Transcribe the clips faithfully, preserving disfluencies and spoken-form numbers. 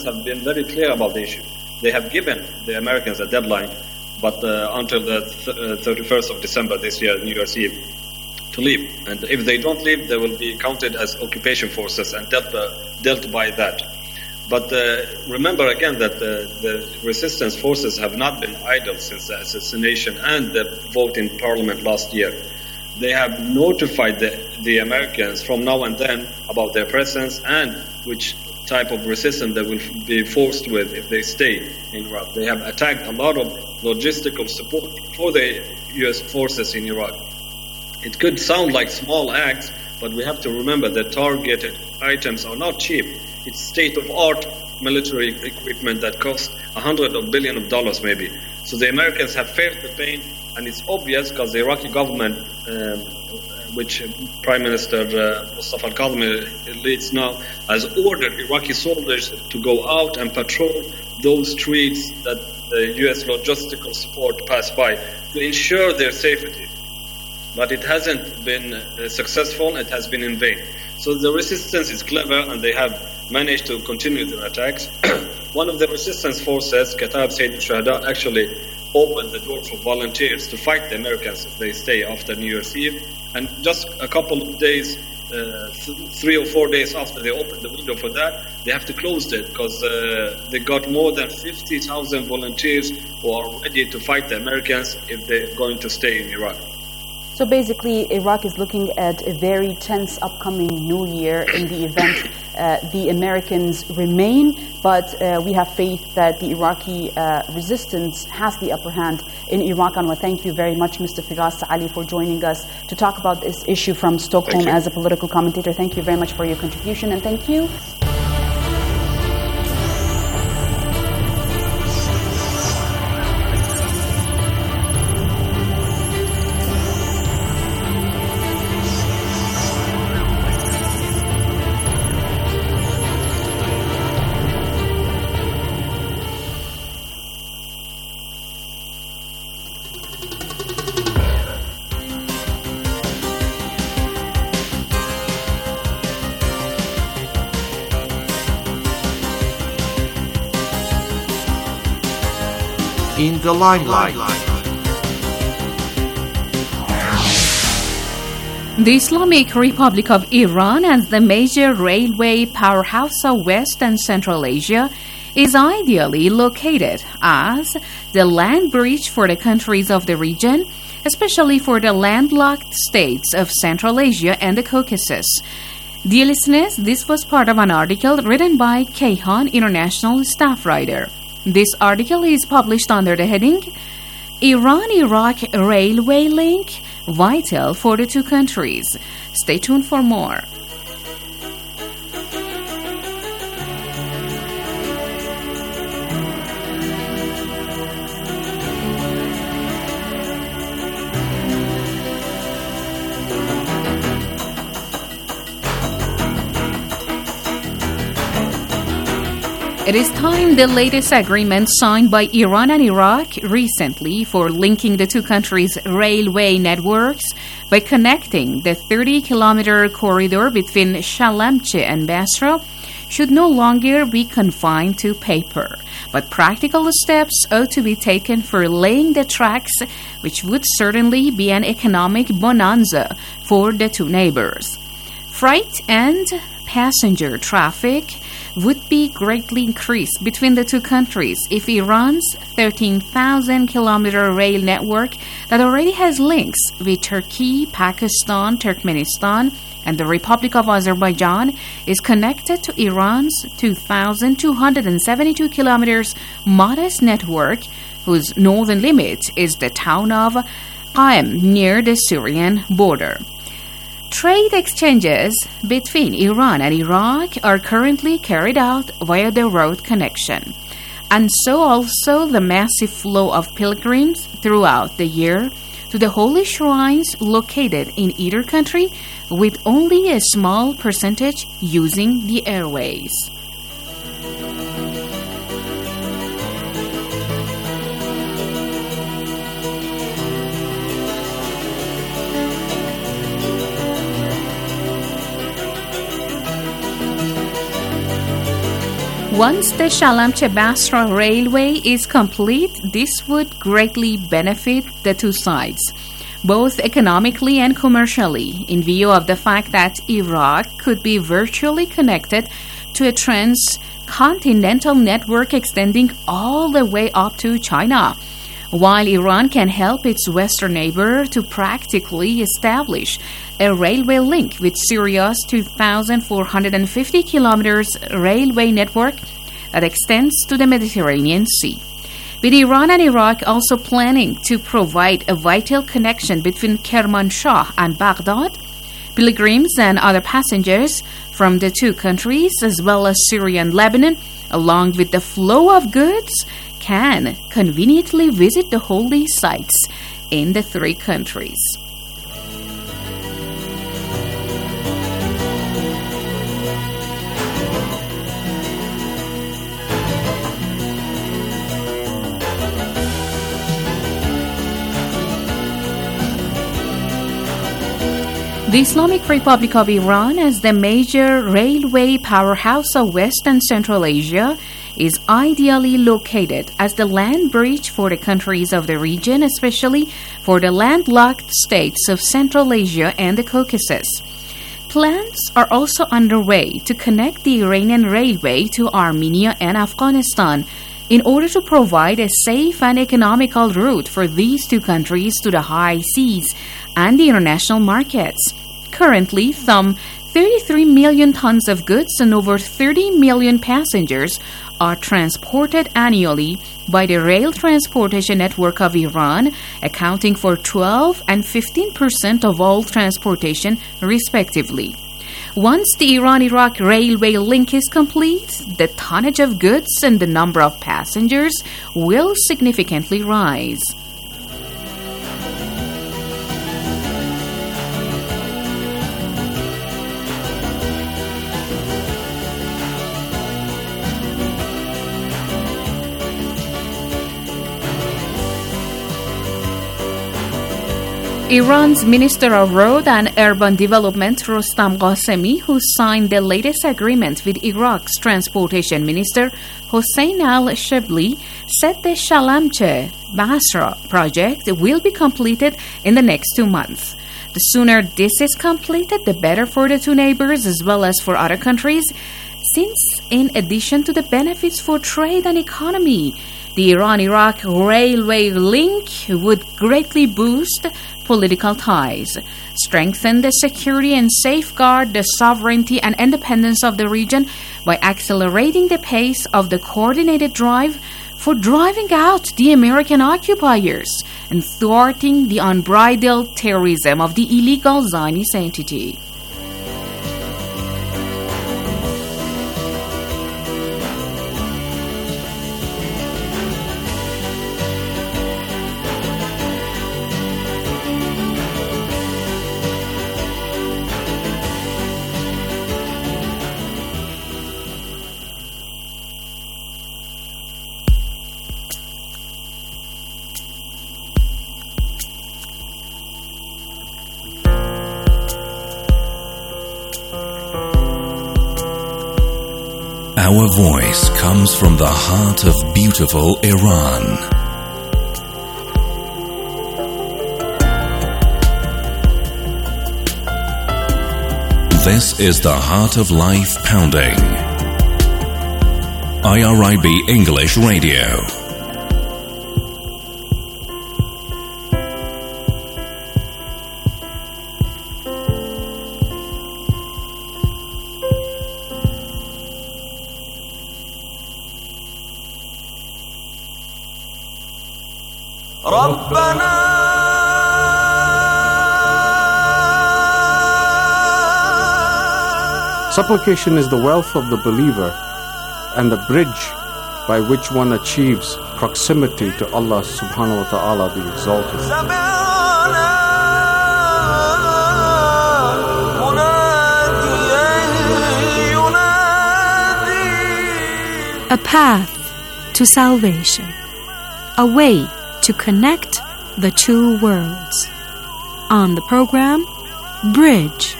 have been very clear about the issue. They have given the Americans a deadline, but uh, until the th- uh, thirty-first of December this year, New Year's Eve, to leave. And if they don't leave, they will be counted as occupation forces and dealt, uh, dealt by that. But uh, remember again that uh, the resistance forces have not been idle since the assassination and the vote in parliament last year. They have notified the, the Americans from now and then about their presence and which type of resistance they will be forced with if they stay in Iraq. They have attacked a lot of logistical support for the U S forces in Iraq. It could sound like small acts, but we have to remember that targeted items are not cheap. It's state-of-art military equipment that costs a hundred of billion of dollars maybe. So the Americans have felt the pain, and it's obvious because the Iraqi government, um, which Prime Minister uh, Mustafa al-Kadhimi leads now, has ordered Iraqi soldiers to go out and patrol those streets that the U S logistical support pass by to ensure their safety. But it hasn't been uh, successful, it has been in vain. So the resistance is clever, and they have managed to continue their attacks. One of the resistance forces, Katab Sayyid al-Shuhada, actually opened the door for volunteers to fight the Americans if they stay after New Year's Eve. And just a couple of days, uh, th- three or four days after they opened the window for that, they have to close it because uh, they got more than fifty thousand volunteers who are ready to fight the Americans if they're going to stay in Iraq. So basically, Iraq is looking at a very tense upcoming new year in the event uh, the Americans remain, but uh, we have faith that the Iraqi uh, resistance has the upper hand in Iraq. And I thank you very much, Mister Firas Ali, for joining us to talk about this issue from Stockholm as a political commentator. Thank you very much for your contribution, and thank you. In the limelight. The Islamic Republic of Iran, as the major railway powerhouse of West and Central Asia, is ideally located as the land bridge for the countries of the region, especially for the landlocked states of Central Asia and the Caucasus. Dear listeners, this was part of an article written by Kayhan, international staff writer. This article is published under the heading Iran-Iraq Railway Link, Vital for the Two Countries. Stay tuned for more. It is time the latest agreement signed by Iran and Iraq recently for linking the two countries' railway networks by connecting the thirty-kilometer corridor between Shalamche and Basra should no longer be confined to paper, but practical steps ought to be taken for laying the tracks, which would certainly be an economic bonanza for the two neighbors. Freight and passenger traffic would be greatly increased between the two countries if Iran's thirteen thousand kilometer rail network that already has links with Turkey, Pakistan, Turkmenistan, and the Republic of Azerbaijan is connected to Iran's two thousand two hundred seventy-two kilometers modest network, whose northern limit is the town of Qa'im near the Syrian border. Trade exchanges between Iran and Iraq are currently carried out via the road connection, and so also the massive flow of pilgrims throughout the year to the holy shrines located in either country, with only a small percentage using the airways. Once the Shalamche-Basra Railway is complete, this would greatly benefit the two sides, both economically and commercially, in view of the fact that Iraq could be virtually connected to a transcontinental network extending all the way up to China, while Iran can help its western neighbor to practically establish a railway link with Syria's two thousand four hundred fifty kilometers railway network that extends to the Mediterranean Sea. With Iran and Iraq also planning to provide a vital connection between Kermanshah and Baghdad, pilgrims and other passengers from the two countries, as well as Syria and Lebanon, along with the flow of goods, can conveniently visit the holy sites in the three countries. The Islamic Republic of Iran, as the major railway powerhouse of West and Central Asia, is ideally located as the land bridge for the countries of the region, especially for the landlocked states of Central Asia and the Caucasus. Plans are also underway to connect the Iranian railway to Armenia and Afghanistan in order to provide a safe and economical route for these two countries to the high seas and the international markets. Currently, some thirty-three million tons of goods and over thirty million passengers are transported annually by the rail transportation network of Iran, accounting for twelve and fifteen percent of all transportation, respectively. Once the Iran-Iraq railway link is complete, the tonnage of goods and the number of passengers will significantly rise. Iran's Minister of Road and Urban Development, Rostam Qasemi, who signed the latest agreement with Iraq's Transportation Minister, Hossein al-Shibli, said the Shalamche-Basra project will be completed in the next two months. The sooner this is completed, the better for the two neighbors as well as for other countries, since in addition to the benefits for trade and economy, the Iran-Iraq railway link would greatly boost political ties, strengthen the security and safeguard the sovereignty and independence of the region by accelerating the pace of the coordinated drive for driving out the American occupiers and thwarting the unbridled terrorism of the illegal Zionist entity. Our voice comes from the heart of beautiful Iran. This is the Heart of Life Pounding. I R I B English Radio. Supplication is the wealth of the believer and the bridge by which one achieves proximity to Allah subhanahu wa ta'ala the Exalted. A path to salvation, a way to connect the two worlds. On the program, Bridge.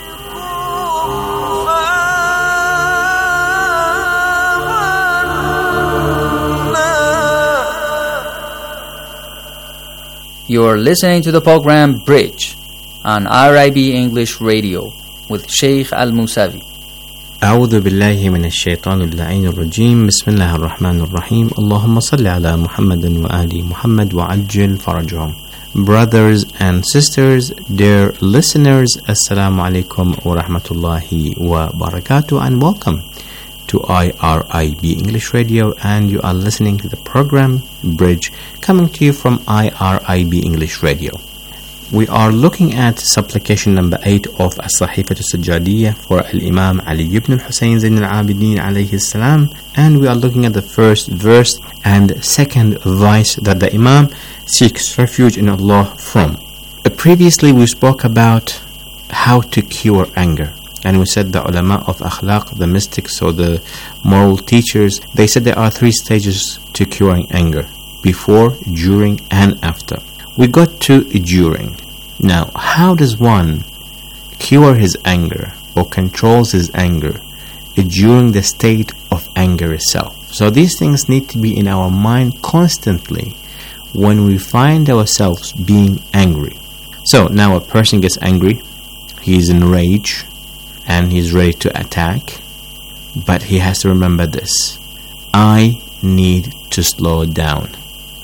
You're listening to the program Bridge on R I B English Radio with Sheikh Al-Musavi. أعوذ بالله من الشيطان اللعين الرجيم بسم الله الرحمن الرحيم اللهم صل على محمد وآل محمد وعجل فرجهم. Brothers and sisters, dear listeners, Assalamu alaikum wa rahmatullahi wa barakatuh, and welcome to I R I B English Radio, and you are listening to the program Bridge, coming to you from I R I B English Radio. We are looking at supplication number eight of As-Sahifat As-Sajjadiyya for Al-Imam Ali ibn al-Husayn Zayn al-Abidin alayhi salam, and we are looking at the first verse and second vice that the Imam seeks refuge in Allah from. Uh, previously we spoke about how to cure anger, and we said the ulama of akhlaq, the mystics or the moral teachers, they said there are three stages to curing anger: before, during, and after. We got to during. Now, how does one cure his anger or controls his anger during the state of anger itself? So these things need to be in our mind constantly when we find ourselves being angry. So now a person gets angry, he's in rage, and he's ready to attack, but he has to remember this: I need to slow down.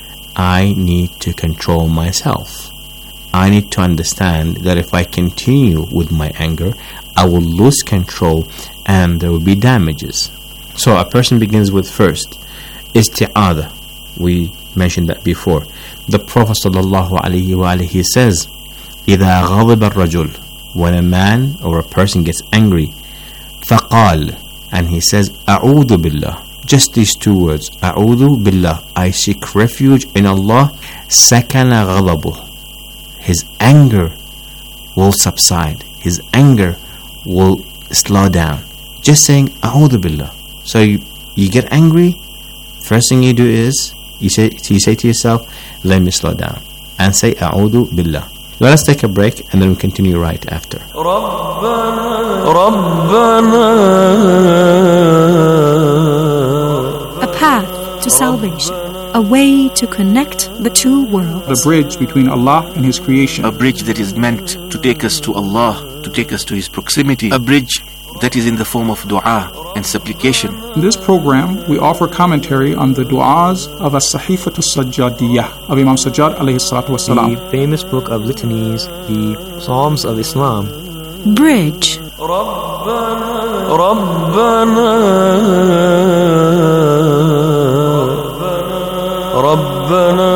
I need to control myself. I need to understand that if I continue with my anger, I will lose control and there will be damages. So a person begins with first isti'adha. We mentioned that before. The Prophet sallallahu alaihi wasallam says, إِذَا غَضِبَ الرَّجُلُ, when a man or a person gets angry, فَقَالَ, and he says, أَعُوذُ بِاللَّهِ, just these two words, أعوذ بالله, I seek refuge in Allah, سكن غضبه, his anger will subside, his anger will slow down. Just saying أعوذ بالله. So you, you get angry, first thing you do is you say, you say to yourself, let me slow down, and say أعوذ بالله. Let us take a break and then we continue right after. ربنا ربنا A path to salvation, a way to connect the two worlds. The bridge between Allah and His creation. A bridge that is meant to take us to Allah, to take us to His proximity. A bridge that is in the form of dua and supplication. In this program, we offer commentary on the du'as of As-Sahifat As-Sajjadiyya of Imam Sajjad alayhi salatu wasalam. The famous book of litanies, the Psalms of Islam. Bridge. ربنا ربنا ربنا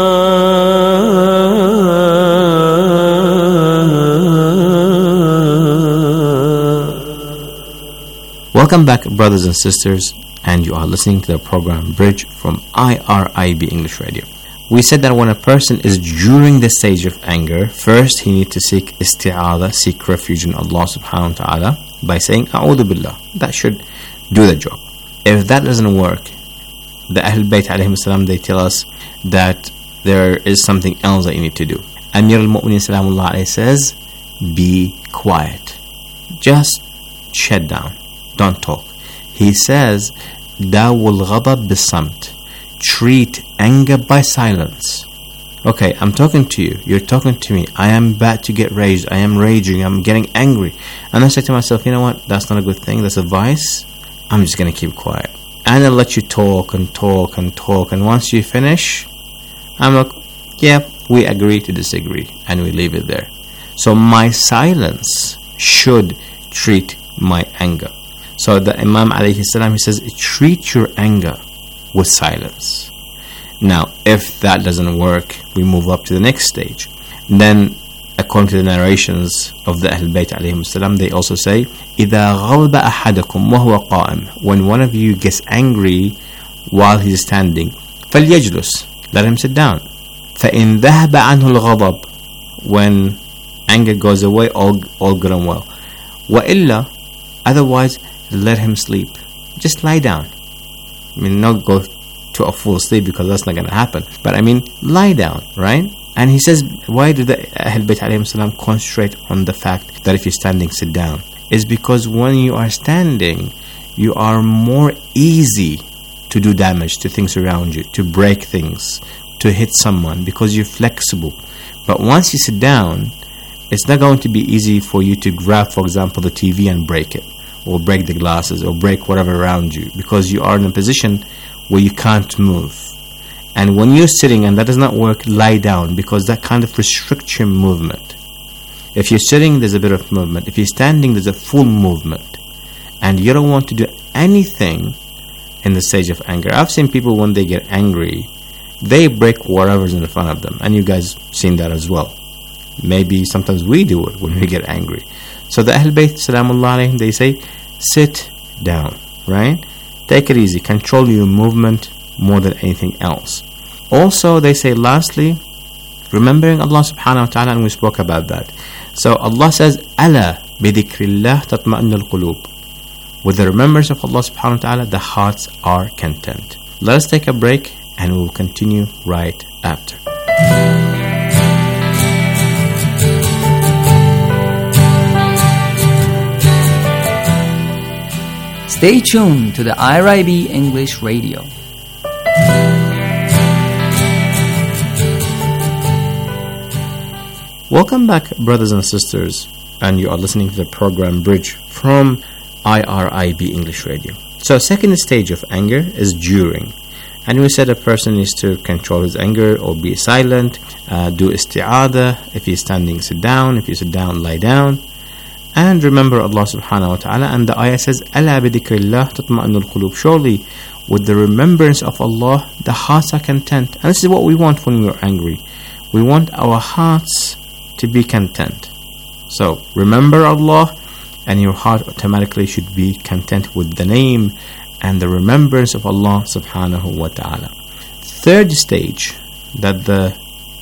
Welcome back, brothers and sisters, and you are listening to the program Bridge from I R I B English Radio. We said that when a person is during the stage of anger, first he needs to seek isti'adha, seek refuge in Allah subhanahu wa ta'ala by saying A'udhu Billah. That should do the job. If that doesn't work, the Ahlul Bayt alayhim salam, they tell us that there is something else that you need to do. Amir al-Mu'minin salamullah alayhi says, be quiet. Just shut down. Don't talk. He says, Dawul ghadab bisamt. Treat anger by silence. Okay, I'm talking to you. You're talking to me. I am about to get raged. I am raging. I'm getting angry. And I say to myself, you know what? That's not a good thing. That's a vice. I'm just going to keep quiet. And I'll let you talk and talk and talk. And once you finish, I'm like, yeah, we agree to disagree. And we leave it there. So my silence should treat my anger. So the Imam alayhi salam, he says, treat your anger with silence. Now, if that doesn't work, we move up to the next stage. Then, according to the narrations of the Ahlul Bayt alayhim salam, they also say, إِذَا غَضَبَ أَحَدَكُمْ وَهُوَ قَائِمٌ, when one of you gets angry while he's standing, فَلْيَجْلُسْ, let him sit down. فَإِنْ ذَهَبَ عَنْهُ الْغَضَبُ, when anger goes away, all, all good and well. وَإِلَّا, otherwise, let him sleep. Just lie down. I mean, not go to a full sleep, because that's not going to happen. But I mean, lie down, right? And he says, why do the Ahl Bayt alayhim salam concentrate on the fact that if you're standing, sit down? Is because when you are standing, you are more easy to do damage to things around you, to break things, to hit someone because you're flexible. But once you sit down, it's not going to be easy for you to grab, for example, the T V and break it, or break the glasses, or break whatever around you, because you are in a position where you can't move. And when you're sitting and that does not work, lie down, because that kind of restricts your movement. If you're sitting, there's a bit of movement. If you're standing, there's a full movement. And you don't want to do anything in the stage of anger. I've seen people, when they get angry, they break whatever's in front of them. And you guys seen that as well. Maybe sometimes we do it when we get angry. So the Ahl Bayt, salamullah alayhim, they say, sit down, right? Take it easy. Control your movement more than anything else. Also, they say, lastly, remembering Allah subhanahu wa ta'ala, and we spoke about that. So Allah says, Ala bidhikrillah tatma'innu al-qulub. With the remembrance of Allah subhanahu wa ta'ala, the hearts are content. Let us take a break and we will continue right after. Stay tuned to the I R I B English Radio. Welcome back, brothers and sisters, and you are listening to the program Bridge from I R I B English Radio. So, second stage of anger is during. And we said a person needs to control his anger or be silent, uh, do isti'adah. If he's standing, sit down. If you sit down, lie down. And remember Allah subhanahu wa ta'ala. And the ayah says, Ala bidhikrillah tatma'innu al-qulub. Surely, with the remembrance of Allah, the hearts are content. And this is what we want when we are angry. We want our hearts to be content. So, remember Allah, and your heart automatically should be content with the name and the remembrance of Allah subhanahu wa ta'ala. Third stage that the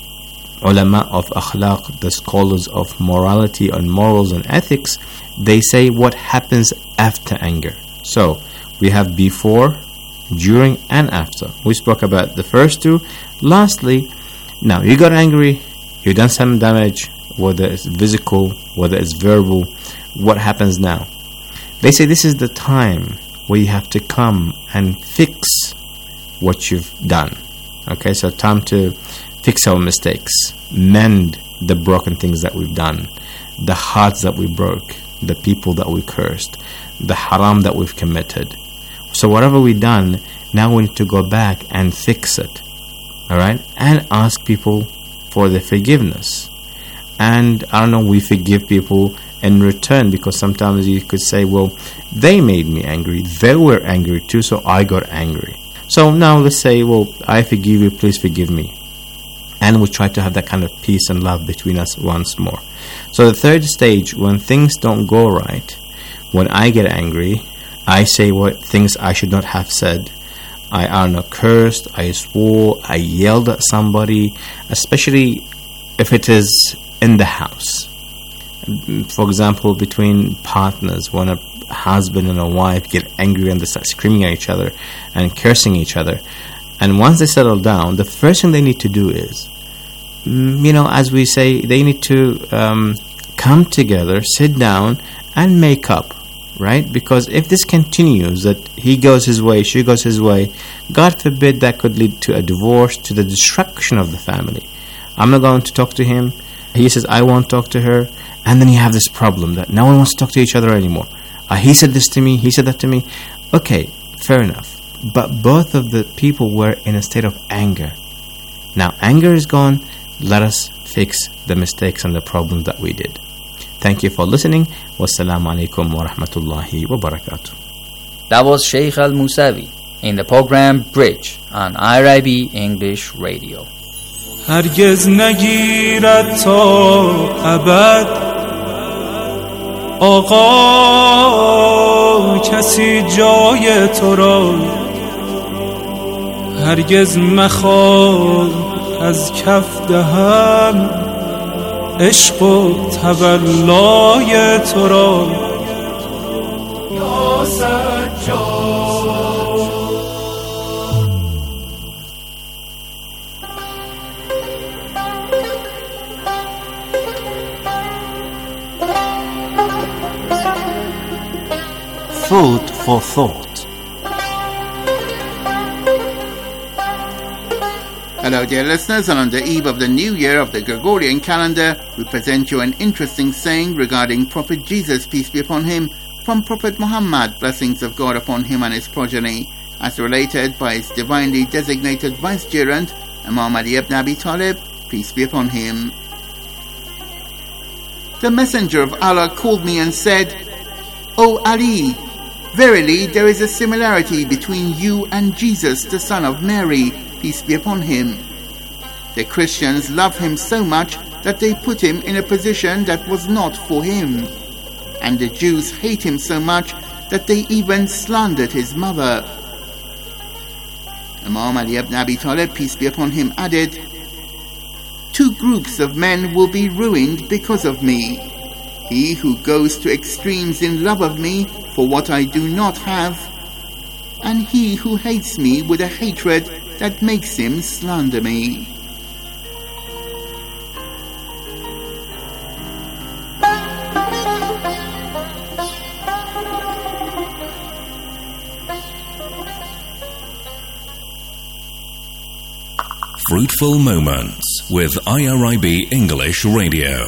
ulama of akhlaq, the scholars of morality and morals and ethics, they say what happens after anger. So we have before, during and after. We spoke about the first two. Lastly, now you got angry, you done some damage, whether it's physical, whether it's verbal. What happens now? They say this is the time where you have to come and fix what you've done. Okay, so time to fix our mistakes, mend the broken things that we've done, the hearts that we broke, the people that we cursed, the haram that we've committed. So whatever we've done, now we need to go back and fix it. Alright, and ask people for their forgiveness. And I don't know, we forgive people in return, because sometimes you could say, well, they made me angry, they were angry too, so I got angry. So now let's say, well, I forgive you, please forgive me. And we try to have that kind of peace and love between us once more. So the third stage, when things don't go right, when I get angry, I say what things I should not have said. I are not cursed, I swore, I yelled at somebody, especially if it is in the house. For example, between partners, when a husband and a wife get angry and they start screaming at each other and cursing each other, and once they settle down, the first thing they need to do is, you know, as we say, they need to um, come together, sit down and make up, right? Because if this continues, that he goes his way, she goes his way, God forbid, that could lead to a divorce, to the destruction of the family. I'm not going to talk to him, he says I won't talk to her. And then you have this problem that no one wants to talk to each other anymore. Uh, he said this to me, he said that to me. Okay, fair enough. But both of the people were in a state of anger. Now anger is gone. Let us fix the mistakes and the problems that we did. Thank you for listening. Wassalamu alaikum wa rahmatullahi wa barakatuh. That was Sheikh Al-Musavi in the program Bridge on I R I B English Radio. هرگز نگیرد تا ابد آقا کسی جای تو را هرگز مخواه از کف دهم عشق و تولای تو را یا سجاد. Food for thought. Hello dear listeners, and on the eve of the new year of the Gregorian calendar, we present you an interesting saying regarding Prophet Jesus, peace be upon him, from Prophet Muhammad, blessings of God upon him and his progeny, as related by his divinely designated vicegerent, Imam Ali ibn Abi Talib, peace be upon him. The messenger of Allah called me and said, O Ali, verily there is a similarity between you and Jesus, the son of Mary, peace be upon him. The Christians love him so much that they put him in a position that was not for him. And the Jews hate him so much that they even slandered his mother. Imam Ali ibn Abi Talib, peace be upon him, added, Two groups of men will be ruined because of me. He who goes to extremes in love of me for what I do not have, and he who hates me with a hatred that makes him slander me. Fruitful Moments with I R I B English Radio.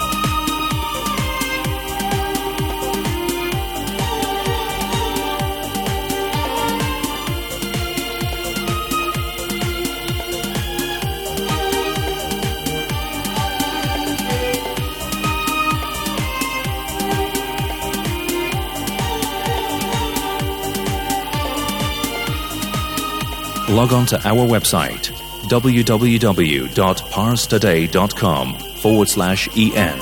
Log on to our website www.parstoday.com forward slash en.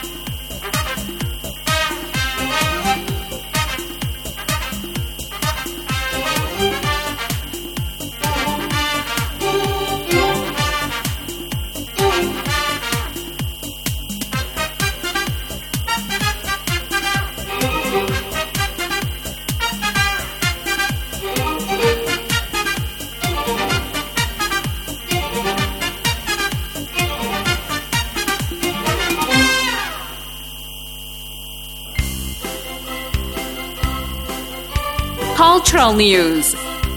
Cultural news,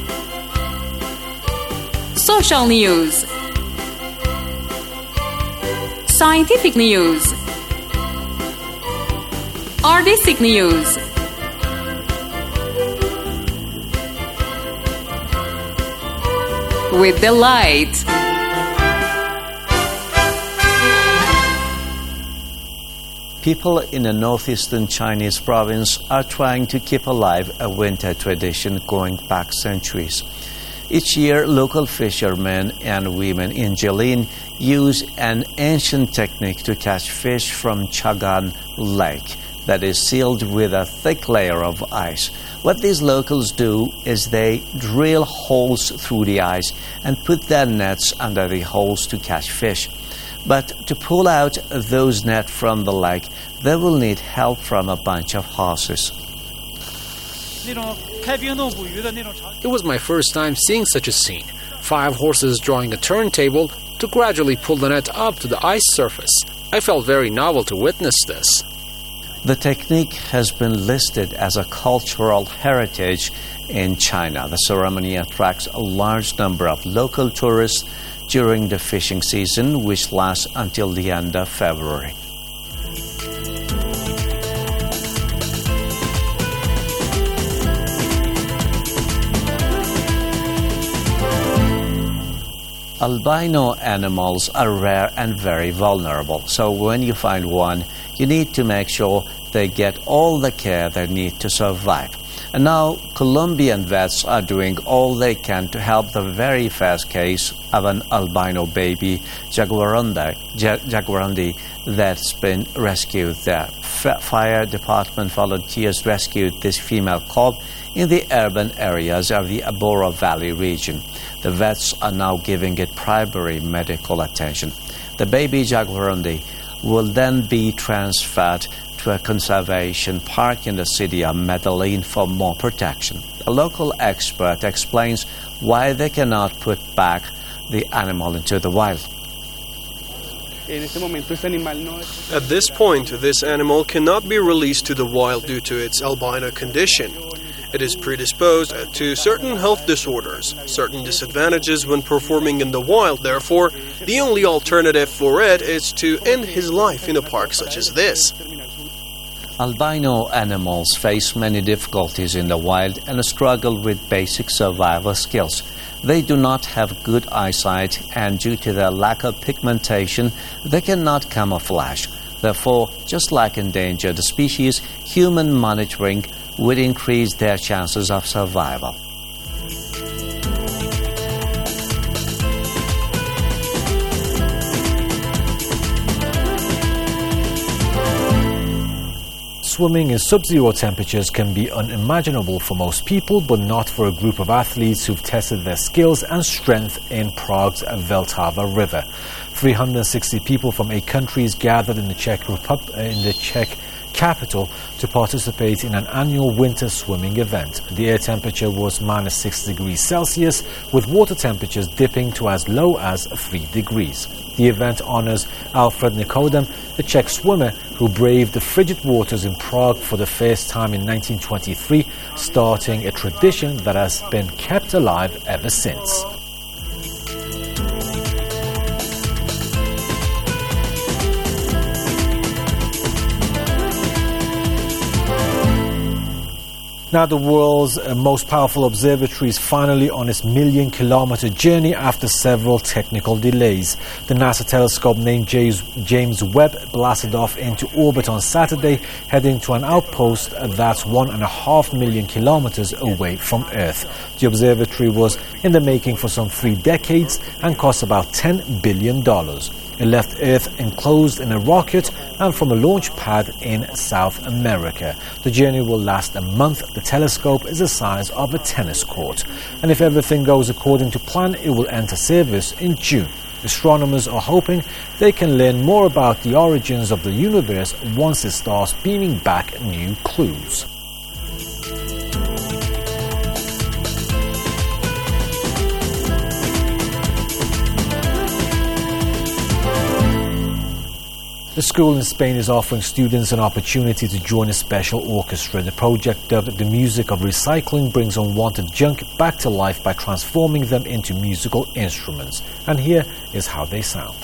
social news, scientific news, artistic news, with delight. People in a northeastern Chinese province are trying to keep alive a winter tradition going back centuries. Each year, local fishermen and women in Jilin use an ancient technique to catch fish from Chagan Lake that is sealed with a thick layer of ice. What these locals do is they drill holes through the ice and put their nets under the holes to catch fish. But to pull out those nets from the lake, they will need help from a bunch of horses. It was my first time seeing such a scene. Five horses drawing a turntable to gradually pull the net up to the ice surface. I felt very novel to witness this. The technique has been listed as a cultural heritage in China. The ceremony attracts a large number of local tourists during the fishing season, which lasts until the end of February. Albino animals are rare and very vulnerable, so when you find one, you need to make sure they get all the care they need to survive. And now, Colombian vets are doing all they can to help the very first case of an albino baby, jaguarundi, jaguarundi that's been rescued there. F- fire department volunteers rescued this female cub in the urban areas of the Abora Valley region. The vets are now giving it primary medical attention. The baby jaguarundi will then be transferred to a conservation park in the city of Medellin for more protection. A local expert explains why they cannot put back the animal into the wild. At this point, this animal cannot be released to the wild due to its albino condition. It is predisposed to certain health disorders, certain disadvantages when performing in the wild. Therefore, the only alternative for it is to end his life in a park such as this. Albino animals face many difficulties in the wild and struggle with basic survival skills. They do not have good eyesight, and due to their lack of pigmentation, they cannot camouflage. Therefore, just like endangered species, human monitoring would increase their chances of survival. Swimming in sub-zero temperatures can be unimaginable for most people, but not for a group of athletes who've tested their skills and strength in Prague's Vltava River. three hundred sixty people from eight countries gathered in the Czech Republic, in the Czech capital to participate in an annual winter swimming event. The air temperature was minus six degrees Celsius, with water temperatures dipping to as low as three degrees. The event honors Alfred Nikodem, a Czech swimmer who braved the frigid waters in Prague for the first time in nineteen twenty-three, starting a tradition that has been kept alive ever since. Now the world's uh, most powerful observatory is finally on its million-kilometer journey after several technical delays. The NASA telescope named James, James Webb blasted off into orbit on Saturday, heading to an outpost that's one and a half million kilometers away from Earth. The observatory was in the making for some three decades and cost about ten billion dollars. It left Earth enclosed in a rocket and from a launch pad in South America. The journey will last a month. The telescope is the size of a tennis court. And if everything goes according to plan, it will enter service in June. Astronomers are hoping they can learn more about the origins of the universe once it starts beaming back new clues. The school in Spain is offering students an opportunity to join a special orchestra. The project, dubbed The Music of Recycling, brings unwanted junk back to life by transforming them into musical instruments. And here is how they sound.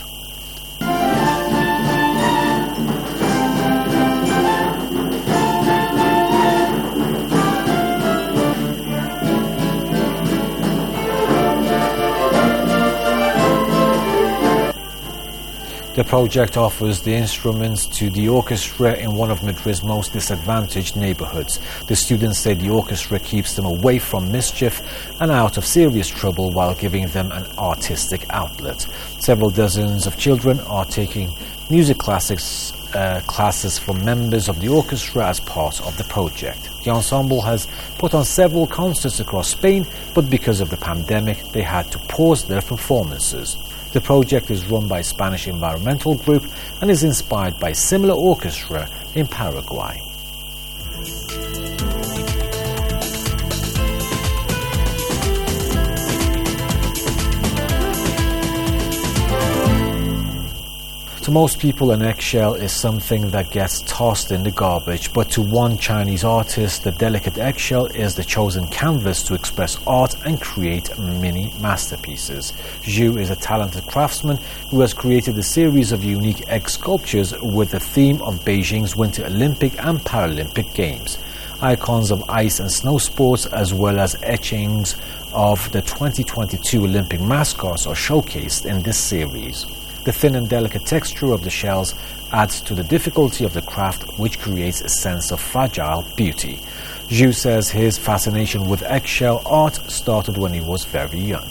The project offers the instruments to the orchestra in one of Madrid's most disadvantaged neighborhoods. The students say the orchestra keeps them away from mischief and out of serious trouble while giving them an artistic outlet. Several dozens of children are taking music classics uh, classes from members of the orchestra as part of the project. The ensemble has put on several concerts across Spain, but because of the pandemic, they had to pause their performances. The project is run by a Spanish environmental group and is inspired by a similar orchestra in Paraguay. To most people, an eggshell is something that gets tossed in the garbage, but to one Chinese artist, the delicate eggshell is the chosen canvas to express art and create mini masterpieces. Zhu is a talented craftsman who has created a series of unique egg sculptures with the theme of Beijing's Winter Olympic and Paralympic Games. Icons of ice and snow sports, as well as etchings of the twenty twenty-two Olympic mascots, are showcased in this series. The thin and delicate texture of the shells adds to the difficulty of the craft, which creates a sense of fragile beauty. Zhu says his fascination with eggshell art started when he was very young.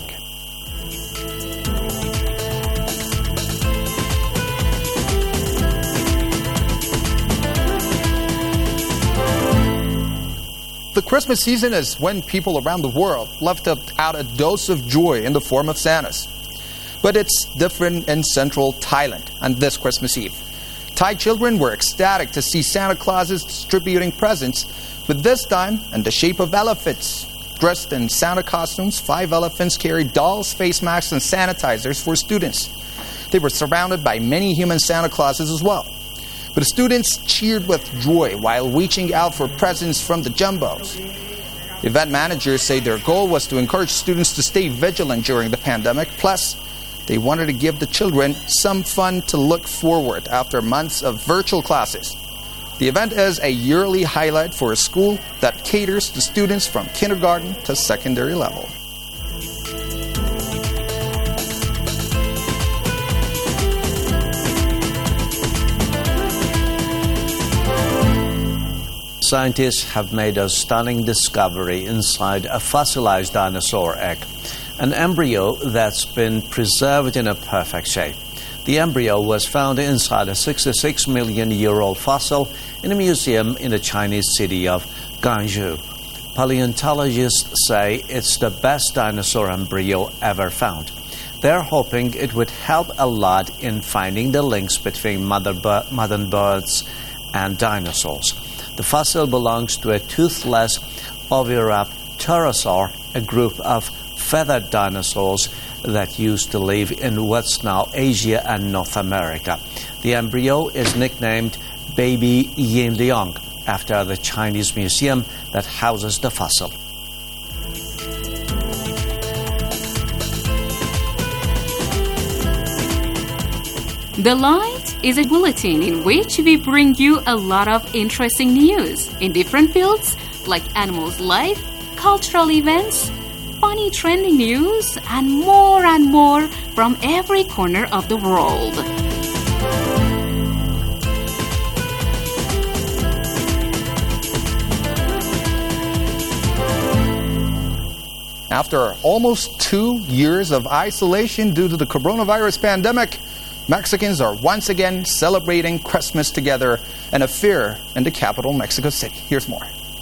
The Christmas season is when people around the world love to add a dose of joy in the form of Santas. But it's different in central Thailand on this Christmas Eve. Thai children were ecstatic to see Santa Clauses distributing presents, but this time in the shape of elephants. Dressed in Santa costumes, five elephants carried dolls, face masks, and sanitizers for students. They were surrounded by many human Santa Clauses as well. But the students cheered with joy while reaching out for presents from the jumbos. Event managers say their goal was to encourage students to stay vigilant during the pandemic, plus they wanted to give the children some fun to look forward after months of virtual classes. The event is a yearly highlight for a school that caters to students from kindergarten to secondary level. Scientists have made a stunning discovery inside a fossilized dinosaur egg, an embryo that's been preserved in a perfect shape. The embryo was found inside a sixty-six million year old fossil in a museum in the Chinese city of Guangzhou. Paleontologists say it's the best dinosaur embryo ever found. They're hoping it would help a lot in finding the links between mother bir- modern birds and dinosaurs. The fossil belongs to a toothless Oviraptorosaur, a group of feathered dinosaurs that used to live in what's now Asia and North America. The embryo is nicknamed Baby Yinliang, after the Chinese museum that houses the fossil. The Light is a bulletin in which we bring you a lot of interesting news in different fields like animals' life, cultural events, funny trending news, and more and more from every corner of the world. After almost two years of isolation due to the coronavirus pandemic, Mexicans are once again celebrating Christmas together in a fair in the capital, Mexico City. Here's more.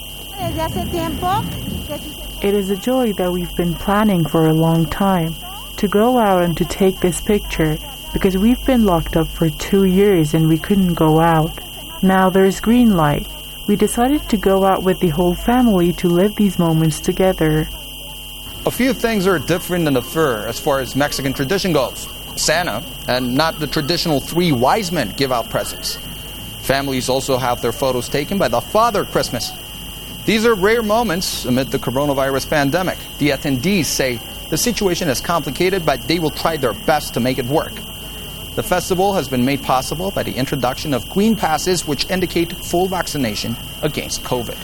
It is a joy that we've been planning for a long time, to go out and to take this picture, because we've been locked up for two years and we couldn't go out. Now there's green light. We decided to go out with the whole family to live these moments together. A few things are different in the fair as far as Mexican tradition goes. Santa, and not the traditional three wise men, give out presents. Families also have their photos taken by the Father Christmas. These are rare moments amid the coronavirus pandemic. The attendees say the situation is complicated, but they will try their best to make it work. The festival has been made possible by the introduction of green passes, which indicate full vaccination against COVID.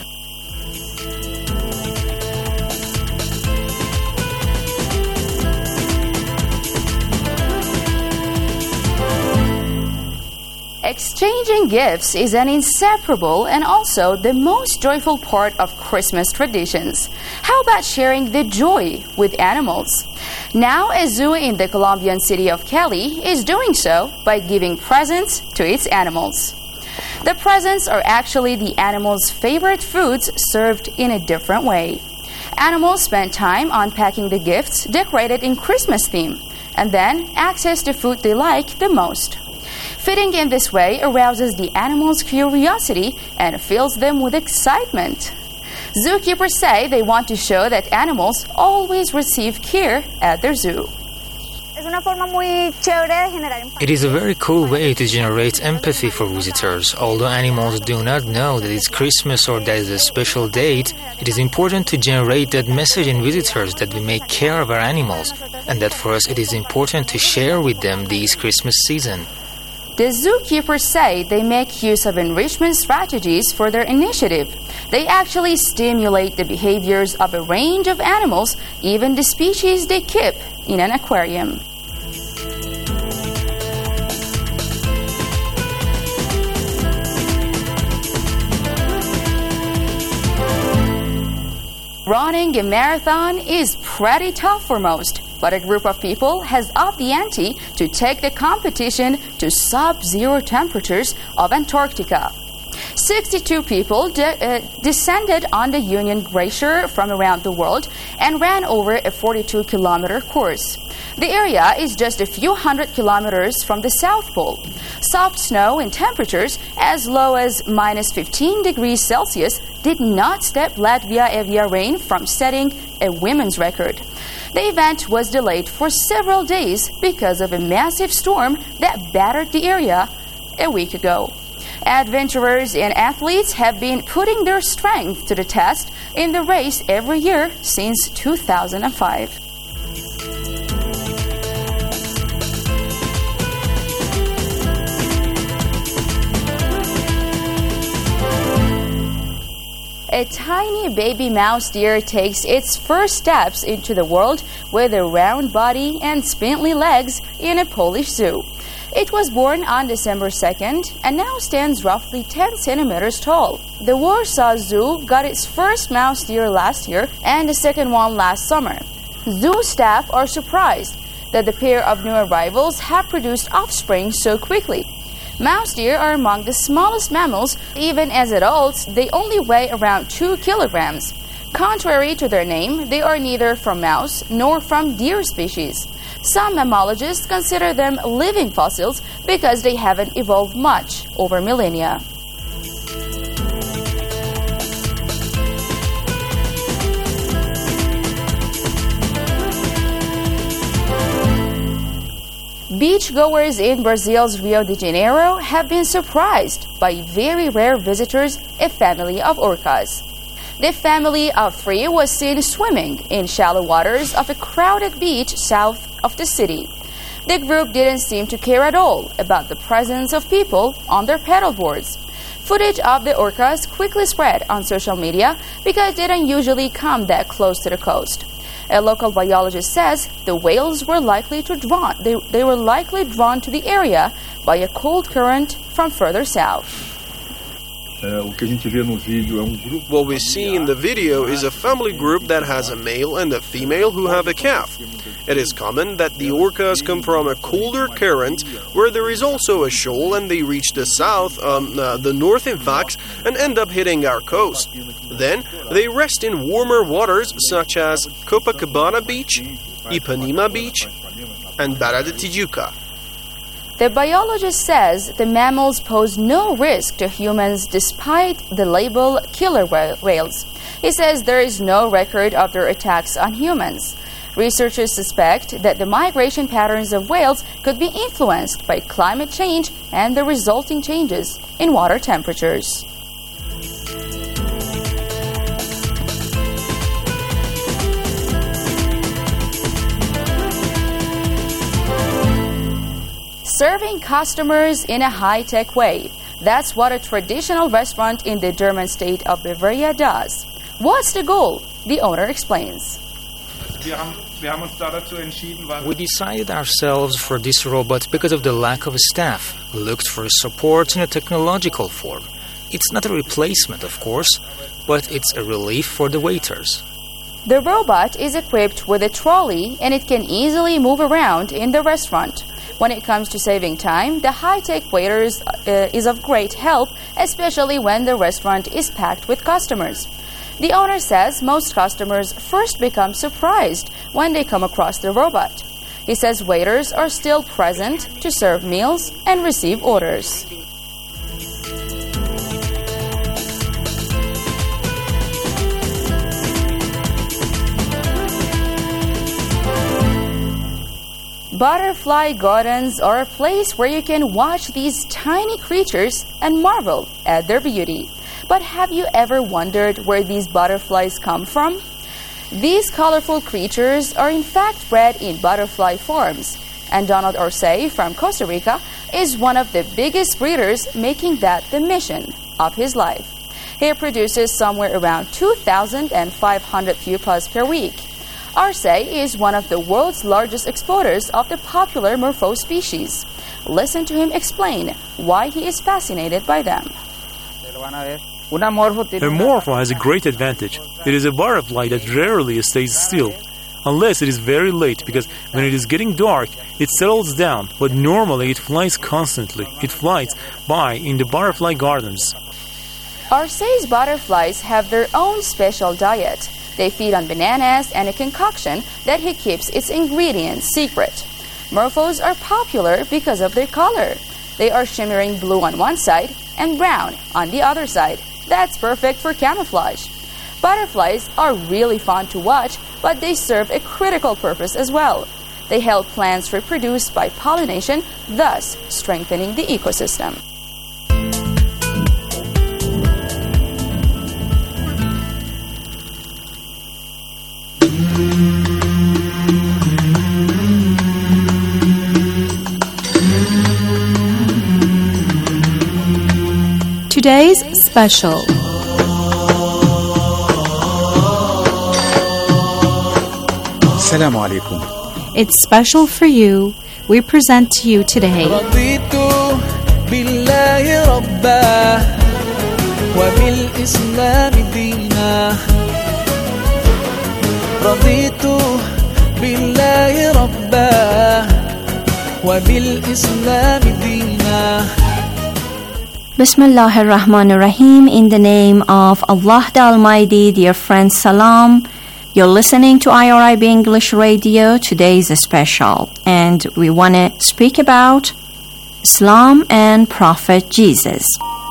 Exchanging gifts is an inseparable and also the most joyful part of Christmas traditions. How about sharing the joy with animals? Now, a zoo in the Colombian city of Cali is doing so by giving presents to its animals. The presents are actually the animals' favorite foods served in a different way. Animals spend time unpacking the gifts decorated in Christmas theme and then access the food they like the most. Feeding in this way arouses the animals' curiosity and fills them with excitement. Zookeepers say they want to show that animals always receive care at their zoo. It is a very cool way to generate empathy for visitors. Although animals do not know that it's Christmas or that it's a special date, it is important to generate that message in visitors that we make care of our animals, and that for us it is important to share with them this Christmas season. The zookeepers say they make use of enrichment strategies for their initiative. They actually stimulate the behaviors of a range of animals, even the species they keep in an aquarium. Running a marathon is pretty tough for most, but a group of people has upped the ante to take the competition to sub-zero temperatures of Antarctica. sixty-two people de- uh, descended on the Union Glacier from around the world and ran over a forty-two kilometer course. The area is just a few hundred kilometers from the South Pole. Soft snow and temperatures as low as minus fifteen degrees Celsius did not stop Latvia Evia Rain from setting a women's record. The event was delayed for several days because of a massive storm that battered the area a week ago. Adventurers and athletes have been putting their strength to the test in the race every year since two thousand five. A tiny baby mouse deer takes its first steps into the world with a round body and spindly legs in a Polish zoo. It was born on December second and now stands roughly ten centimeters tall. The Warsaw Zoo got its first mouse deer last year and the second one last summer. Zoo staff are surprised that the pair of new arrivals have produced offspring so quickly. Mouse deer are among the smallest mammals. Even as adults, they only weigh around two kilograms. Contrary to their name, they are neither from mouse nor from deer species. Some mammalogists consider them living fossils because they haven't evolved much over millennia. Beachgoers in Brazil's Rio de Janeiro have been surprised by very rare visitors, a family of orcas. The family of three was seen swimming in shallow waters of a crowded beach south of the city. The group didn't seem to care at all about the presence of people on their paddleboards. Footage of the orcas quickly spread on social media because they don't usually come that close to the coast. A local biologist says the whales were likely to drawn they, they were likely drawn to the area by a cold current from further south. What we see in the video is a family group that has a male and a female who have a calf. It is common that the orcas come from a colder current where there is also a shoal and they reach the south, um, uh, the north in fact, and end up hitting our coast. Then they rest in warmer waters such as Copacabana Beach, Ipanema Beach, and Barra de Tijuca. The biologist says the mammals pose no risk to humans despite the label killer whales. He says there is no record of their attacks on humans. Researchers suspect that the migration patterns of whales could be influenced by climate change and the resulting changes in water temperatures. Serving customers in a high-tech way. That's what a traditional restaurant in the German state of Bavaria does. What's the goal? The owner explains. We decided ourselves for this robot because of the lack of staff. We looked for support in a technological form. It's not a replacement, of course, but it's a relief for the waiters. The robot is equipped with a trolley and it can easily move around in the restaurant. When it comes to saving time, the high-tech waiters uh, is of great help, especially when the restaurant is packed with customers. The owner says most customers first become surprised when they come across the robot. He says waiters are still present to serve meals and receive orders. Butterfly gardens are a place where you can watch these tiny creatures and marvel at their beauty. But have you ever wondered where these butterflies come from? These colorful creatures are in fact bred in butterfly farms, and Donald Orsay from Costa Rica is one of the biggest breeders, making that the mission of his life. He produces somewhere around two thousand five hundred pupas per week. Orsay is one of the world's largest exporters of the popular Morpho species. Listen to him explain why he is fascinated by them. A Morpho has a great advantage. It is a butterfly that rarely stays still, unless it is very late, because when it is getting dark, it settles down, but normally it flies constantly. It flies by in the butterfly gardens. Orsay's butterflies have their own special diet. They feed on bananas and a concoction that he keeps its ingredients secret. Morphos are popular because of their color. They are shimmering blue on one side and brown on the other side. That's perfect for camouflage. Butterflies are really fun to watch, but they serve a critical purpose as well. They help plants reproduce by pollination, thus strengthening the ecosystem. today's special. Assalamu alaikum. It's special for you. We present to you today رضيت بالله ربا وبالإسلام دينا رضيت بالله ربا وبالإسلام دينا Bismillah ar-Rahman ar-Rahim. In the name of Allah the Almighty, dear friends, salam. You're listening to I R I B English Radio. Today is a special, and we want to speak about Islam and Prophet Jesus.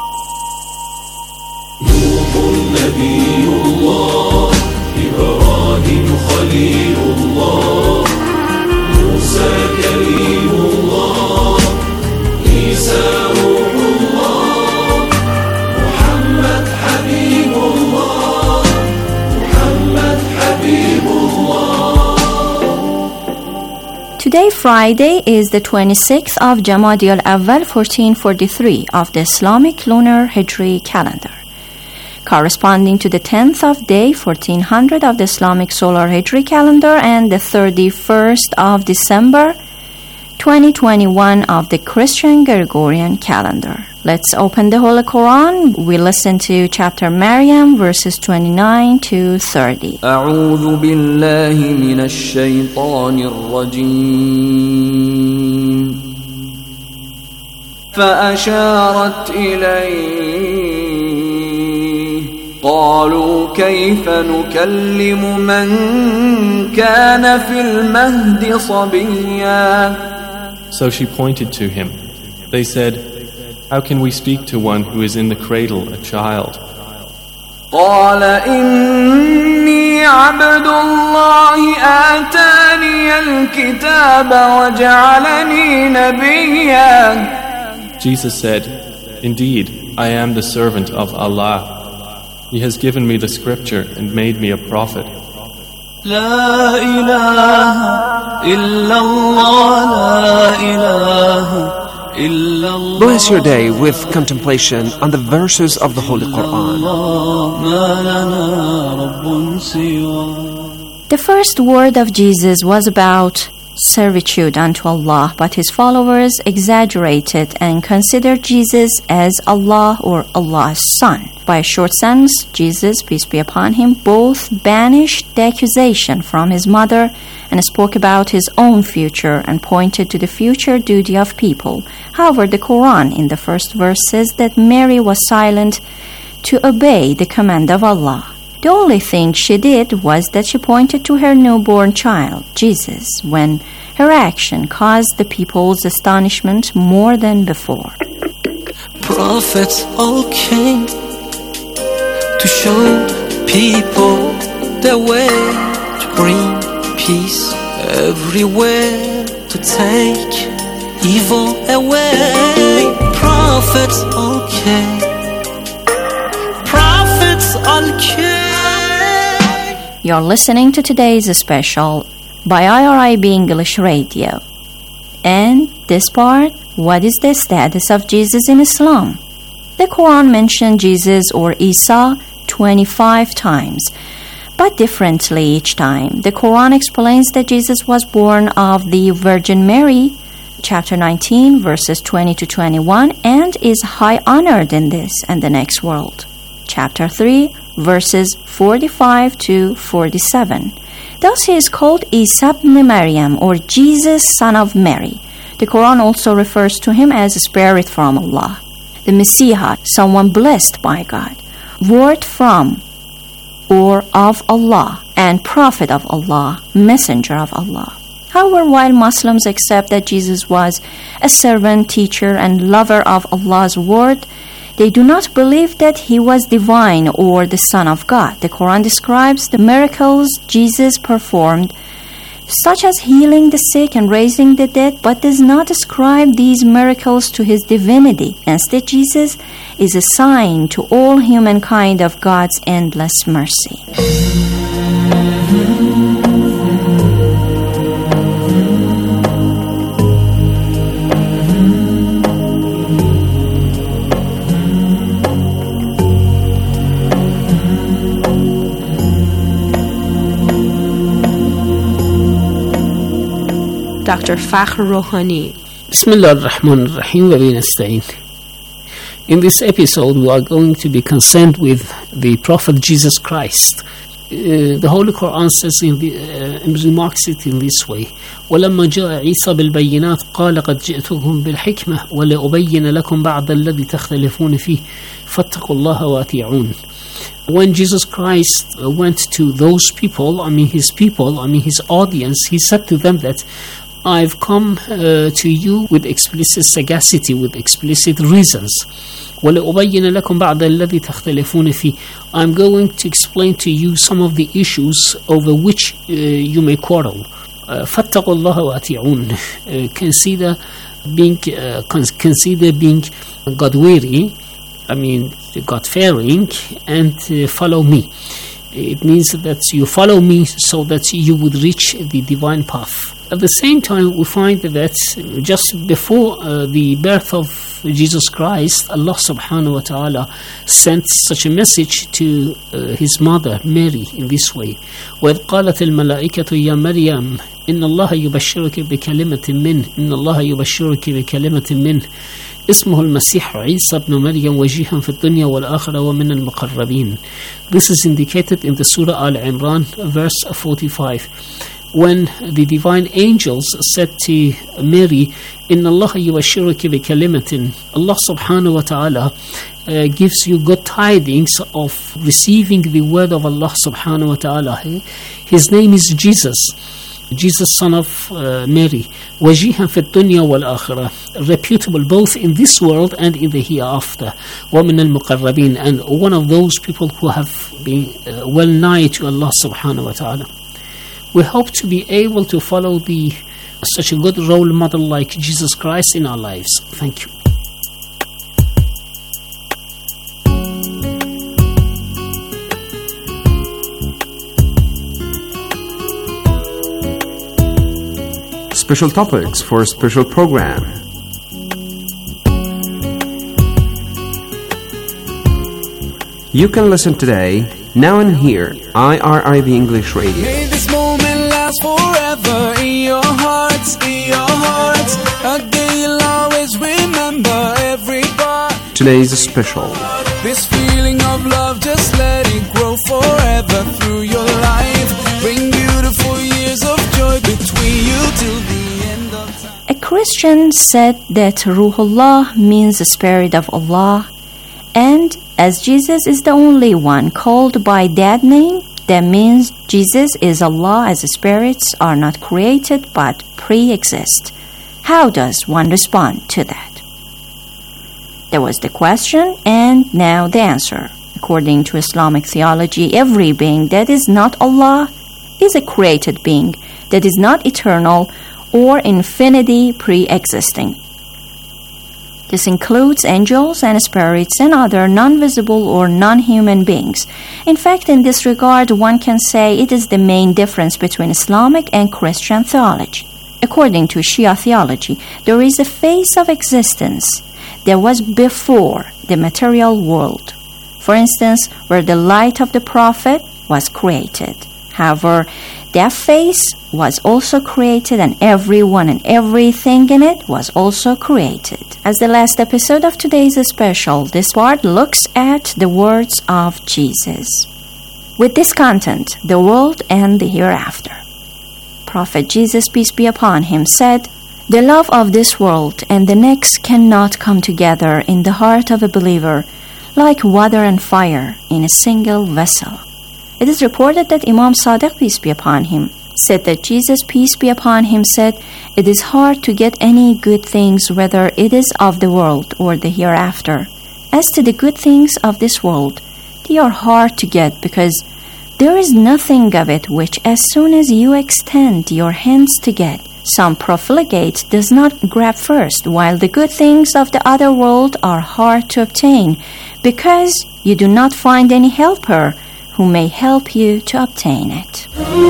Today, Friday, is the twenty-sixth of Jamadi al-Awwal fourteen forty-three of the Islamic lunar Hijri calendar, corresponding to the tenth of day fourteen hundred of the Islamic solar Hijri calendar and the thirty-first of December twenty twenty-one of the Christian Gregorian calendar. Let's open the Holy Quran. We listen to chapter Maryam, verses twenty-nine to thirty. أعوذ بالله من الشيطان الرجيم فأشارت إليه قالوا كيف نكلم من كان في المهد صبيا. So she pointed to him. They said, how can we speak to one who is in the cradle, a child? قال إني عبد الله آتاني الكتاب وجعلني نبيا. Jesus said, indeed, I am the servant of Allah. He has given me the scripture and made me a prophet. لا إله إلا الله لا إله Bless your day with contemplation on the verses of the Holy Quran. The first word of Jesus was about servitude unto Allah, but his followers exaggerated and considered Jesus as Allah or Allah's son. By a short sentence, Jesus, peace be upon him, both banished the accusation from his mother and spoke about his own future and pointed to the future duty of people. However, the Quran in the first verse says that Mary was silent to obey the command of Allah. The only thing she did was that she pointed to her newborn child, Jesus, when her action caused the people's astonishment more than before. Prophets all came to show people the way, to bring peace everywhere, to take evil away. Prophets all came. Prophets all came. You're listening to today's special by I R I B English Radio. And this part, what is the status of Jesus in Islam? The Quran mentioned Jesus or Isa twenty-five times, but differently each time. The Quran explains that Jesus was born of the Virgin Mary, chapter nineteen, verses twenty to twenty-one, and is high honored in this and the next world. Chapter three, verses forty-five to forty-seven. Thus he is called Isa ibn Maryam, or Jesus, son of Mary. The Quran also refers to him as a spirit from Allah, the Messiah, someone blessed by God, word from or of Allah, and prophet of Allah, messenger of Allah. However, while Muslims accept that Jesus was a servant, teacher, and lover of Allah's word, they do not believe that he was divine or the Son of God. The Quran describes the miracles Jesus performed, such as healing the sick and raising the dead, but does not ascribe these miracles to his divinity. Instead, Jesus is a sign to all humankind of God's endless mercy. Doctor Fakhr Rouhani. Bismillah ar-Rahman ar-Rahim wa bihi nasta'in. In this episode, we are going to be concerned with the Prophet Jesus Christ. Uh, the Holy Quran says in the, uh, and remarks it in this way: وَلَمَّا جَاءَ عِيسَى بِالْبَيِّنَاتِ قَالَ قَدْ جِئْتُكُمْ بِالْحِكْمَةِ وَلَأُبَيِّنَ لَكُمْ بَعْضَ الَّذِي تَخْتَلِفُونَ فِيهِ فَاتَّقُوا اللَّهَ وَأَطِيعُونِ. When Jesus Christ uh, went to those people, I mean his people, I mean his audience, he said to them that I've come uh, to you with explicit sagacity, with explicit reasons. وَلَأُبَيِّنَ لَكُمْ بَعْضَ الَّذِي تَخْتَلِفُونَ فِيهِ. I'm going to explain to you some of the issues over which uh, you may quarrel. فَاتَّقُوا اللَّهَ وَأَطِيعُونَ. Consider being, uh, consider being God-weary, I mean God-fearing, and uh, follow me. It means that you follow me so that you would reach the divine path. At the same time, we find that just before uh, the birth of Jesus Christ, Allah subhanahu wa ta'ala sent such a message to uh, his mother, Mary, in this way. وَإِذْ قَالَتِ الْمَلَائِكَةُ يَا مَرْيَمْ إِنَّ اللَّهَ يُبَشِّرُكِ بِكَلِمَةٍ مِّنْهِ إِنَّ اللَّهَ يُبَشِّرُكِ بِكَلِمَةٍ مِّنْهِ اسمه المسيح عيسى ابن مريم وجيها في الدنيا والآخرة ومن المقربين. This is indicated in the Surah Al-Imran, verse forty-five. When the divine angels said to Mary, إِنَّ اللَّهَ يُبَشِّرُكِ بِكَلِمَةٍ, Allah subhanahu wa ta'ala uh, gives you good tidings of receiving the word of Allah subhanahu wa ta'ala. His name is Jesus, Jesus, son of uh, Mary. وَجِيهًا فِي الدُّنْيَا وَالْآخِرَةِ, reputable both in this world and in the hereafter. وَمِنَ الْمُقَرَّبِينَ, and one of those people who have been uh, well nigh to Allah subhanahu wa ta'ala. We hope to be able to follow the such a good role model like Jesus Christ in our lives. Thank you. Special topics for a special program. You can listen today, now and here, I R I B English Radio. May this moment last forever in your hearts, in your hearts. A day you'll always remember every part. Today's special. This feeling of love, just let it grow forever through your life. Bring beautiful years of joy between you till the end of time. A Christian said that Ruhullah means the Spirit of Allah, and as Jesus is the only one called by that name, that means Jesus is Allah, as the spirits are not created but pre-exist. How does one respond to that? There was the question, and now the answer. According to Islamic theology, every being that is not Allah is a created being that is not eternal or infinity pre-existing. This includes angels and spirits and other non-visible or non-human beings. In fact, in this regard, one can say it is the main difference between Islamic and Christian theology. According to Shia theology, there is a phase of existence that was before the material world. For instance, where the light of the Prophet was created. However, that phase was also created, and everyone and everything in it was also created. As the last episode of today's special, this part looks at the words of Jesus. With this content, the world and the hereafter. Prophet Jesus, peace be upon him, said, "The love of this world and the next cannot come together in the heart of a believer like water and fire in a single vessel." It is reported that Imam Sadiq, peace be upon him, said that Jesus, peace be upon him, said, "It is hard to get any good things, whether it is of the world or the hereafter. As to the good things of this world, they are hard to get because there is nothing of it which as soon as you extend your hands to get, some profligate does not grab first, while the good things of the other world are hard to obtain, because you do not find any helper who may help you to obtain it."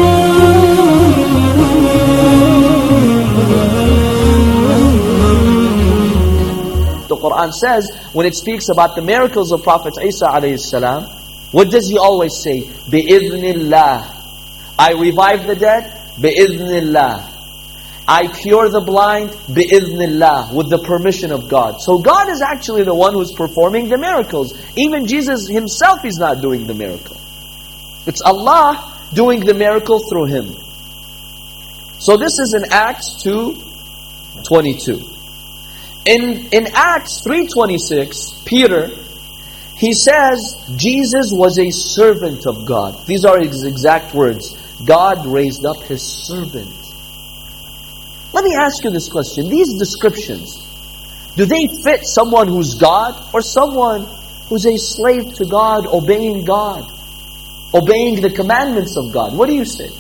The Quran says, when it speaks about the miracles of Prophet Isa alayhi salam, what does he always say? Bi-idhnillah. I revive the dead, bi-idhnillah. I cure the blind, bi'idhnillah, with the permission of God. So God is actually the one who's performing the miracles. Even Jesus himself is not doing the miracle. It's Allah doing the miracle through him. So this is in Acts two twenty-two. In, in Acts three twenty-six, Peter, he says, Jesus was a servant of God. These are his exact words. God raised up his servant. Let me ask you this question. These descriptions, do they fit someone who's God or someone who's a slave to God, obeying God, obeying the commandments of God? What do you say?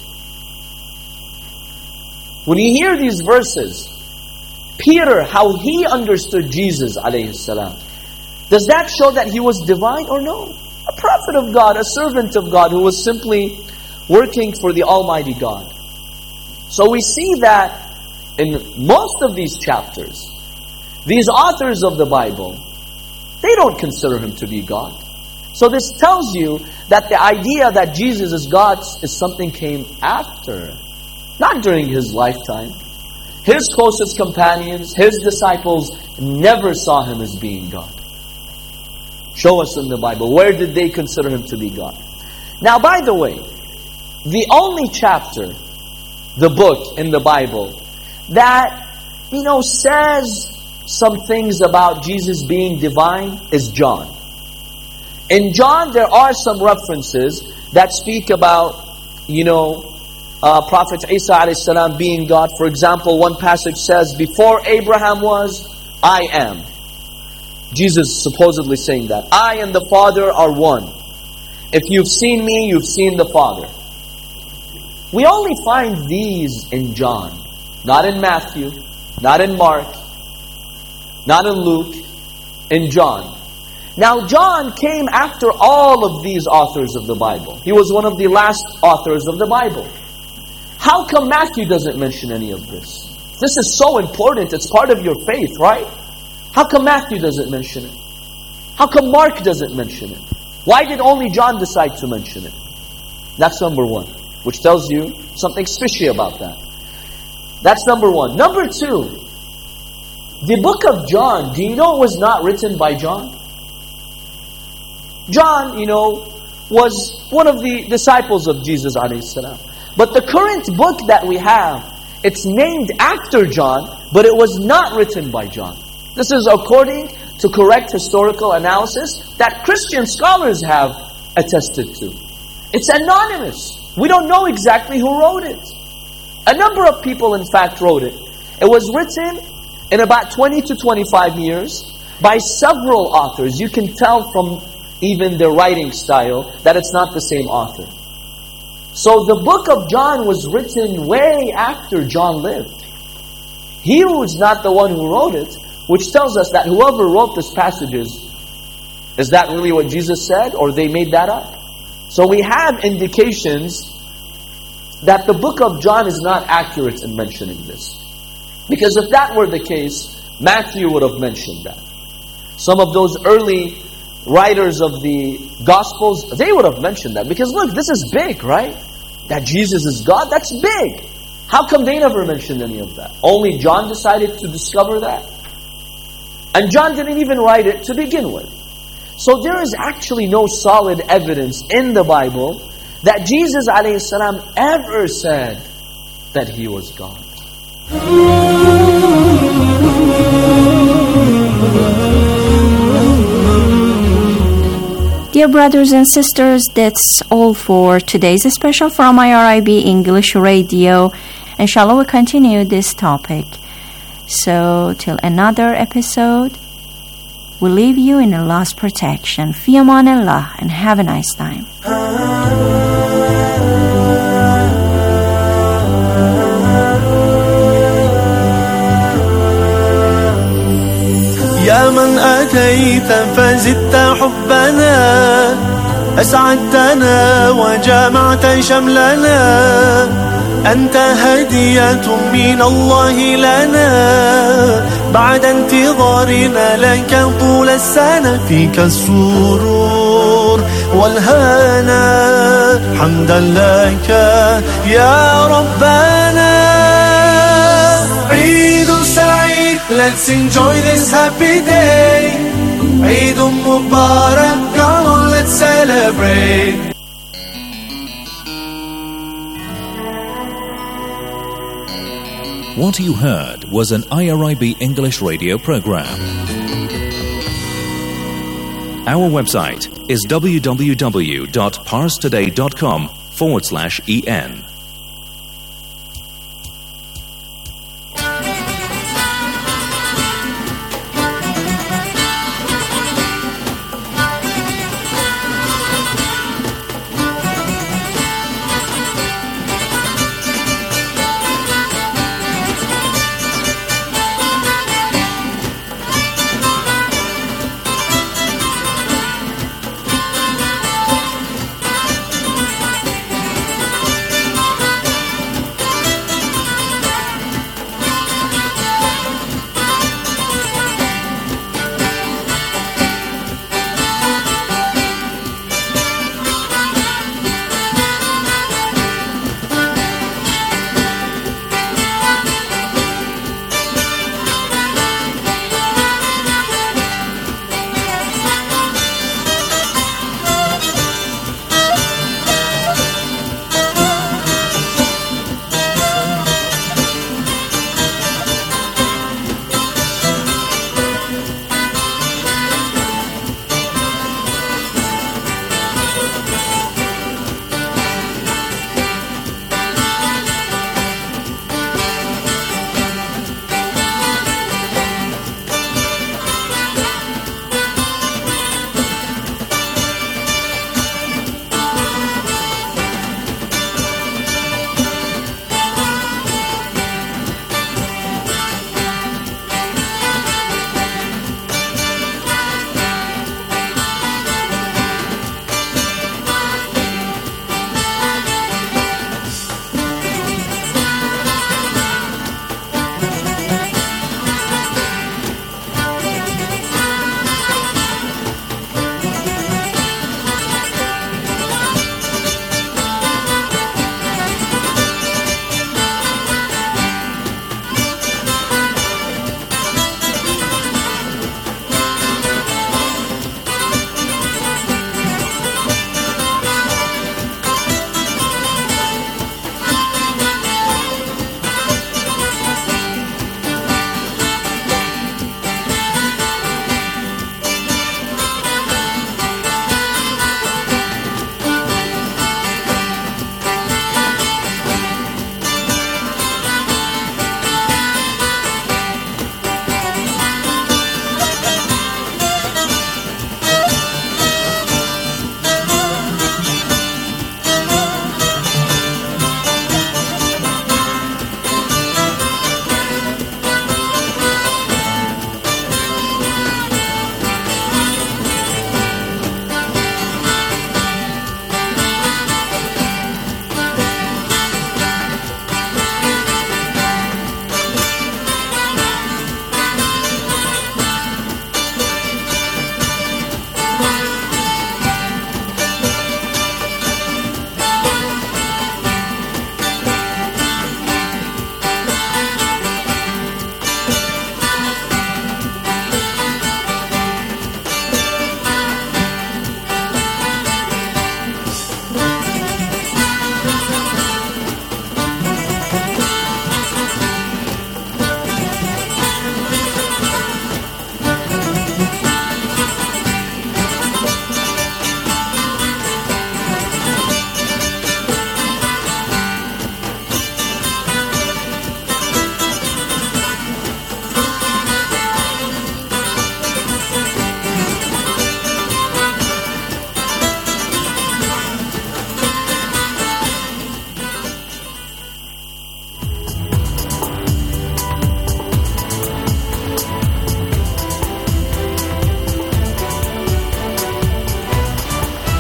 When you hear these verses, Peter, how he understood Jesus, alayhi salam, does that show that he was divine or no? A prophet of God, a servant of God who was simply working for the Almighty God. So we see that in most of these chapters, these authors of the Bible, they don't consider him to be God. So this tells you that the idea that Jesus is God is something came after, not during his lifetime. His closest companions, his disciples, never saw him as being God. Show us in the Bible, where did they consider him to be God? Now, by the way, the only chapter, the book in the Bible, that, you know, says some things about Jesus being divine is John. In John, there are some references that speak about, you know, uh, Prophet Isa alayhi salam being God. For example, one passage says, before Abraham was, I am. Jesus supposedly saying that. I and the Father are one. If you've seen me, you've seen the Father. We only find these in John. Not in Matthew, not in Mark, not in Luke, in John. Now John came after all of these authors of the Bible. He was one of the last authors of the Bible. How come Matthew doesn't mention any of this? This is so important, it's part of your faith, right? How come Matthew doesn't mention it? How come Mark doesn't mention it? Why did only John decide to mention it? That's number one, which tells you something fishy about that. That's number one. Number two, the book of John, do you know it was not written by John? John, you know, was one of the disciples of Jesus alayhi salam. But the current book that we have, it's named after John, but it was not written by John. This is according to correct historical analysis that Christian scholars have attested to. It's anonymous. We don't know exactly who wrote it. A number of people, in fact, wrote it. It was written in about twenty to twenty-five years by several authors. You can tell from even their writing style that it's not the same author. So the book of John was written way after John lived. He was not the one who wrote it, which tells us that whoever wrote these passages, is that really what Jesus said, or they made that up? So we have indications that the book of John is not accurate in mentioning this. Because if that were the case, Matthew would have mentioned that. Some of those early writers of the Gospels, they would have mentioned that. Because look, this is big, right? That Jesus is God, that's big. How come they never mentioned any of that? Only John decided to discover that? And John didn't even write it to begin with. So there is actually no solid evidence in the Bible that Jesus alayhi salam ever said that he was God. Dear brothers and sisters, that's all for today's special from I R I B English Radio. Inshallah, we'll continue this topic. So, till another episode, we leave you in Allah's protection. Fi aman Allah, and have a nice time. يا من أتيت فزدت حبنا أسعدتنا وجمعت شملنا أنت هدية من الله لنا بعد انتظارنا لك طول السنة فيك السرور والهنا حمدا لك يا ربنا Let's enjoy this happy day. Eid Mubarak, come on, let's celebrate. What you heard was an I R I B English radio program. Our website is www.parstoday.com forward slash en.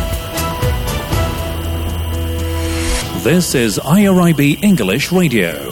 This is I R I B English Radio.